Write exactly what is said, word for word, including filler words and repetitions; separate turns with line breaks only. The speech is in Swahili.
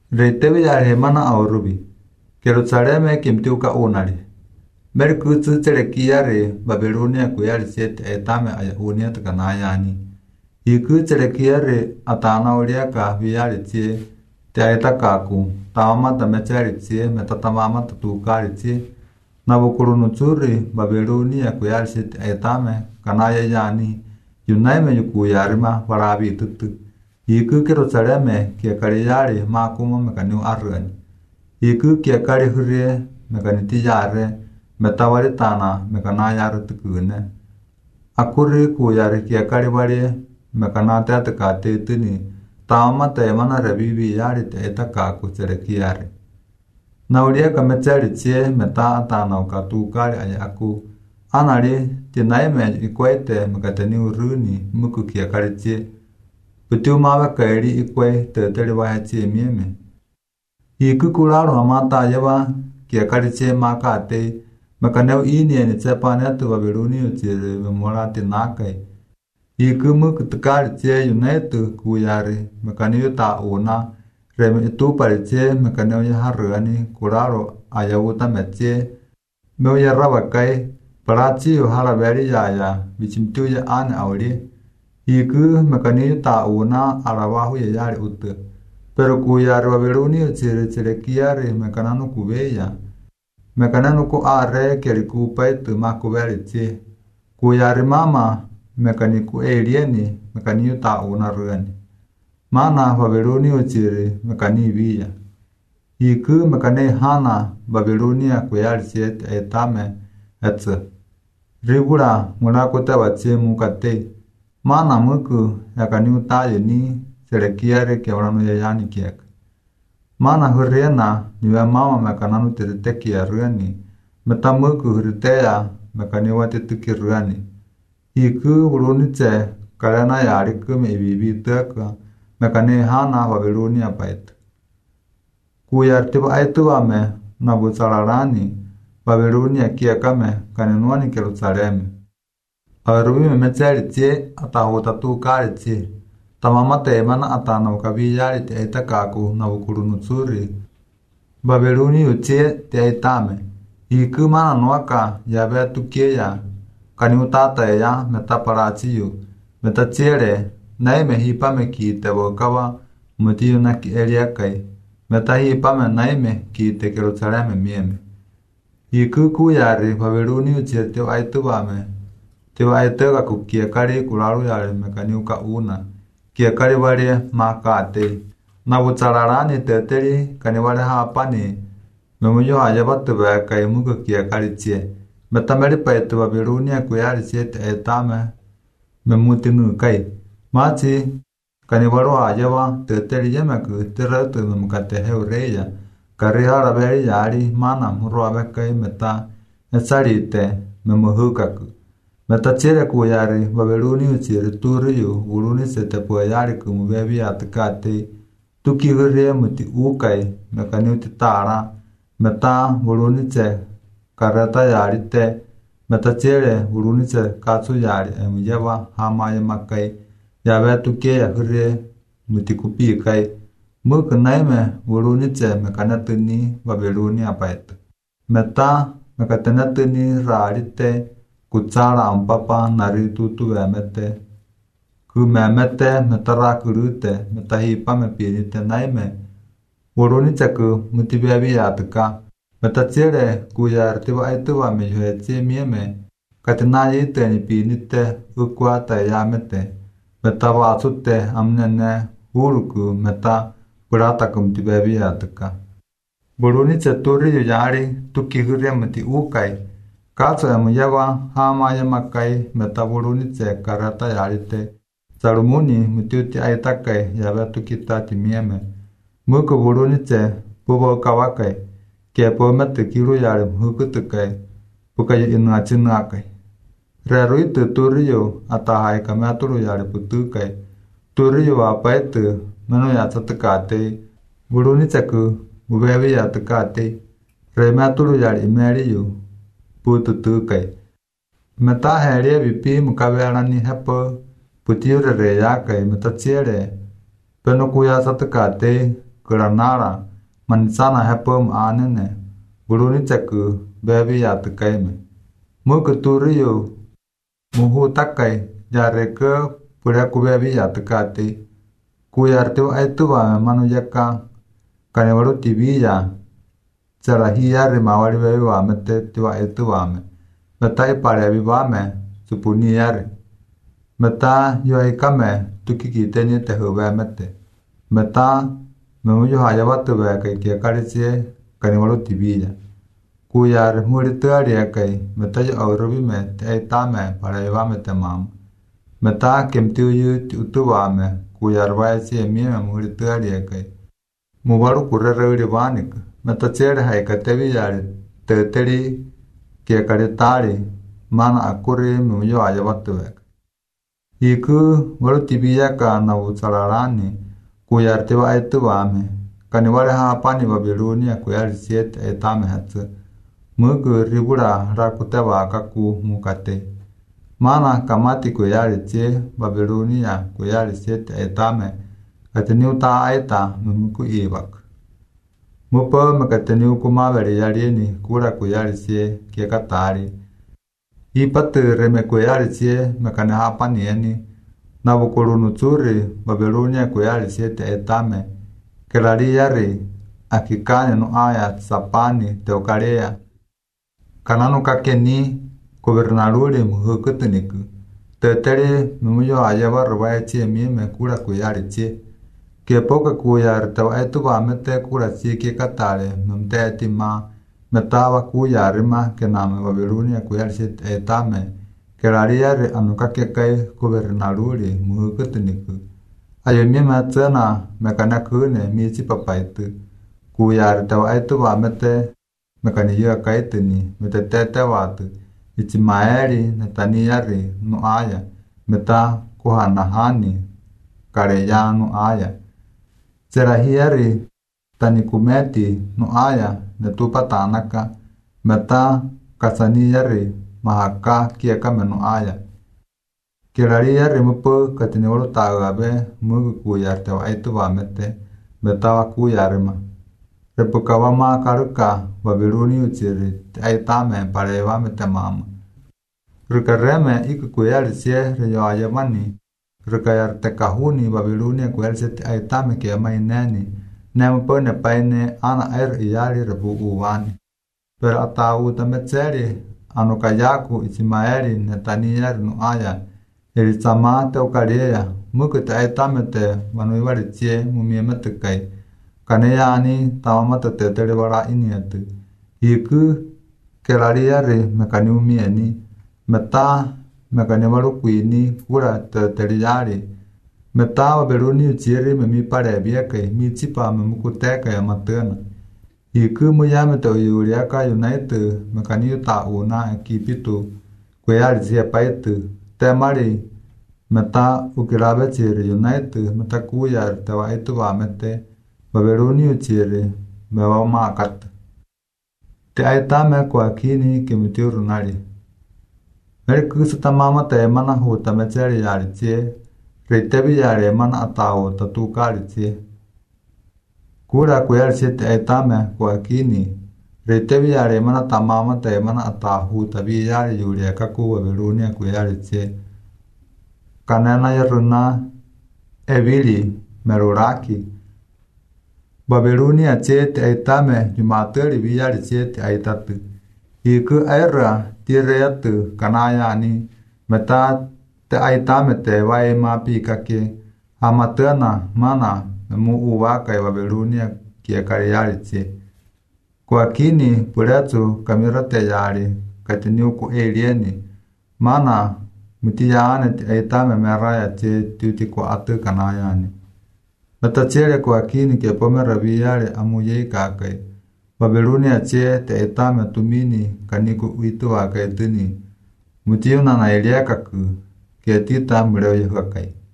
Reitevi yare mana aurubi. Jerusaleme kimtiuka unari. Merkutsu telekiare Babilonia kuyari siete etame aya unia takanayani. Iku telekiare atana uliaka viyari tie te aitakaku. Tawamata mechari tie metatamamata tukari tie. Nabukurunutsuri Babilonia kuyari siete etame kanaya yani. Yunaime yukuyarima varabi tutu. Iku Jerusaleme kiakariyari makuma mekaniu arrani. Iku kiakari hurie mekaniti yare metawari tana mekanayari tukune. Akuri kuyari kiakari bari mekanate atakate tuni taama temana rebibi yari te etakaku serekiari. Nauria kamechari tsie meta atana ukatukari ayaku. Anari tinaime ikwete mekateni uruni muku kiakari tsie. Putiu mawe kairi ikwe teteri wahe tsie mieme. Iku kuraro amata yaba kiakari tsie makate mekaneu ini eni tsepane atu Babiloni utire memorati nakai. Iku muku tukari tsie yunetu kuyari mekaneu ta una reme itu pari tsie mekaneu yaharuani kuraro ayawuta metsie meu yarrabakai paratsi uharaberi yaya bichimtu ya ane auri. Iku mekaneu ta una arabahu ya yari utu. Pero kuyari Babiloni utire tire kiari mekananu kubeya. Mekananu ku are keri kupaitu makuberi tsie. Kuyari mama mekaniku elieni mekaniu ta una ruani. Mana Babiloni utire mekani biya. Iku mekane hana Babilonia kuyari siete etame etsu. Ribura murakuta watsie mukate. Mana muku yakaniu ta yeni serekiare kevranu yayani kiek. Mana hurriena niwe mama mekananu tetekia ruani. Metamuku hurritea mekaniwati tuki ruani. Iku urunitse karena yariku me ibibi teka mekane hana Babilonia paitu. Kuyartiba aitu ame nabutsararani Babilonia kiekame kanenuani Jerusaleme. Arubi me metseri tsie atahuta tu kari tsie. Tamama temana atana ukabiyari te etakaku Nabukurunutsuri. Babiloni utsie te etame. Iku mana nuaka yabe tukieya. Kaniutata ya metaparatiyu. Metatsiere naime hipame ki te wokawa mutiyu naki eliakai. Meta hipame naime ki te Jerusaleme mieme. Iku kuyari Babiloni utsie te aitubame. Te aitega kukiekari kuraru yari mekaniuka una. Kiekari wale makate. Nabutsararani teteri kanibale hapani. Memuyo ayabatu beka imugo kiekari tsie. Metameri paitu Babilonia kuyari siete etame. Memutinu kai. Mati kanibalo ayaba teteri yemeku teretu memukate heureya. Karihara beri yari mana murua beka meta esarite memuhukaku. Metatsire kuyari Babiloni utire turiyu uruni sete puyari kumubebi atakate tuki hurrie muti ukai mekaniuti tara meta uruni tse karata yari te metatsire uruni tse katsu yari emuyeva hamaye makai yabe tuki ya hurrie muti kupi kai muk naime uruni tse mekanatuni Babiloni apaitu meta mekatanatuni rari te kutsara ampapa nari tutu emete. Ku memete metara kurute metahipa me pirite naime. Uruni tseku mutibebi yatuka. Metatsire kuyartiba aituba me yuhetsi mieme. Katinayi teni pinite ukwa tayamete. Metaba asute amnene uruku meta purata kumtibebi yatuka. Uruni tseturi yuyari tuki hurre muti ukai. Katsu emuyeva hama yamakai metaburuni tse karata yarite. Salumuni mutiuti aitakai yabetu kitati mieme. Muku buruni tse bubo kawakai. Kepo mete kiru yari mhukutukai. Pukayi inachinakai. Reruitu turiyo atahai kameaturu yari putukai. Turiyo apaitu menu yatsatukate. Buruni tseku mubebi yatukate. Remeaturu yari imeriyo. Putu tukai. Meta herie vipi mukaverani hepo. Putiure reyakai metatsiere. Peno kuya satukate. keranara manisana hapom anene buruni caku bebi ya tekaime mu keturiyo muhu takai jare ke pura ku bebi ya tekati ku yartu aitu wa manu yaka kane waru tibi ya cara hiare mawari bebi wa mete tiwa aitu wa me metai pare bi wa me supuni yare meta yo ikame tukiki teni te huwa mete meta memu yo haya watu wa kai ke karisie kane waru tibi ya ku yar muri tari kai meta yo aurobi me te tame pare wa mete mam meta kemtiu yu utu wa me ku yar wa si mi me muri tari kai mu waru kurere ri wanik meta chere hai ka tebi yar te teri ke kare tari mana akure memu yo haya watu wa iku waru tibi ya ka na utsararani ku yar te wa aitu wa me kane wale ha pani wa biruni ku yar siet e tame hatsu mugu ribura rakuteba kaku mukate mana kamati ku yari che babilonia ku yari set etame kateniu ta aita muku ibak mupo makateniu kuma bari yari ni kura ku yari se ke katari ipat reme ku yari che makana hapani ni nabukurunu tsuri babilonia ku yari set etame kelari yari akikane no aya sapani teokarea kananu kakeni gobernadore muhukutuniku tetere mumuyo ayaba rwache mi me kura kuyari che ke poka kuyar tawa etu ba mete kura che ke katare mumte tima metawa kuyar ma ke name babilonia kuyar che etame ke raria re anuka ke kai gobernadore muhukutuniku ayo mi ma tsana mekana kune mi chi papaitu kuyar tawa etu ba mete mekani ya kaitini metetete watu itimaeri netaniyari no aya meta kuhanahani kareya no aya serahiari tanikumeti no aya netupatanaka meta kasaniyari mahaka kieka meno aya kirariyari mupo katiniwolo tagabe mugu kuyarte wa aitu wa mete meta wa kuyarima repukawa ma karuka babiloni uchiri aitame parewa metemama rukareme iku kuyar sie reyo ayamani rukayar tekahuni babiloni kuyar sie aitame ke maineni nemu pone paine ana er iyari rebu uwani per atau tametseri anu kayaku isimaeri netaniyar no aya elisama teukaria muku aitame te manuiwari sie mumiemete kai kaneyani tawamata tetere wara iniatu iku kelariare mekaniumieni meta mekaniwaru kuini kura teteriari meta waberuni uchieri memi pare biake mi chipa memukuteka ya matena iku muyame to yuriaka united mekaniu ta una ekipitu kuyari sia paitu temari meta ukirabe chieri united meta kuyar tawa itu wa mete babiloni uchire mewa makat te aitame kwa kini kimitiu runari meri kusata mama te mana huta mecheri yari che reitebi yari mana atao tatukari che kura kuyari che te aitame kwa kini reitebi yari mana tamama te mana atahu tabi yari yuri akaku babiloni kuyari che kanena yaruna evili meruraki Babilonia chet aitame jumateri biyari chet aitatu iku era tireyatu kanayani meta te aitame te wae mapi kake amatana mana mu uwa kai Babilonia kia kariyari che kwa kini puretu kamirate yari katiniu ku elieni mana mutiyane te aitame meraya che tuti ku atu kanayani Matachere kwa kini ke pomera biyare amuye kakai. Babilonia che te etame tumini kaniku uitu wa kaitini. Mutiuna na elia kaku ke tita mureo kakai.